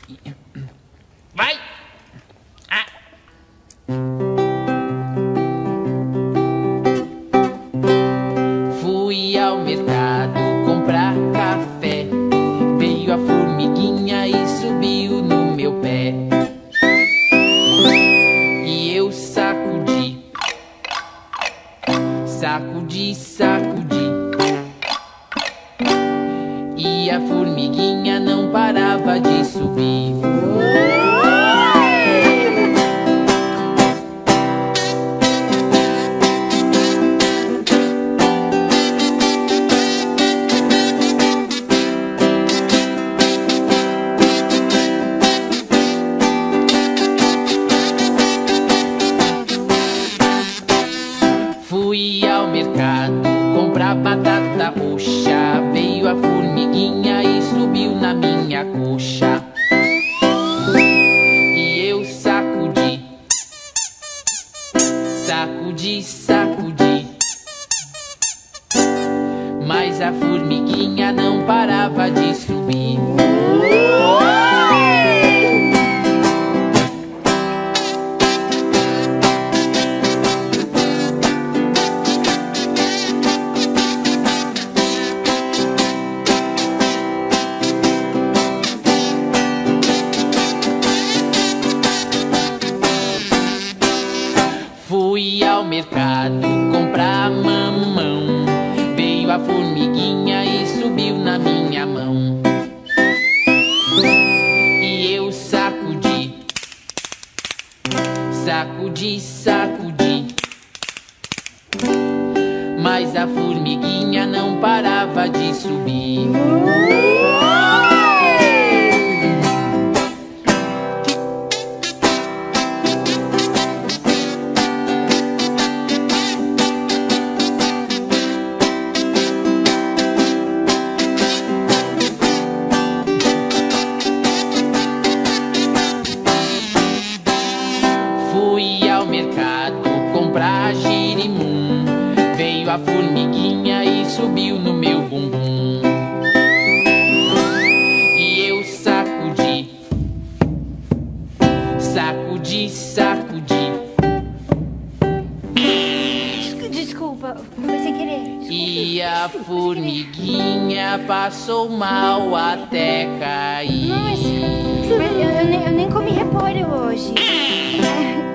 Vai! Ah. Fui ao mercado comprar café. Veio a formiguinha e subiu no meu pé. E eu sacudi, sacudi, sacudi. E a formiguinha não parava de subir. Fui ao mercado comprar batata roxa. Veio a formiguinha e subiu na minha coxa. E eu sacudi, sacudi, sacudi. Mas a formiguinha não parava de subir. Fui ao mercado comprar mamão. Veio a formiguinha e subiu na minha mão. E eu sacudi, sacudi, sacudi. Mas a formiguinha não parava de subir. Fui ao mercado comprar girimum. Veio a formiguinha e subiu no meu bumbum. E eu sacudi, sacudi, sacudi. Desculpa, foi sem querer. Desculpa. E a formiguinha passou mal até cair. Não, mas eu nem comi repolho hoje.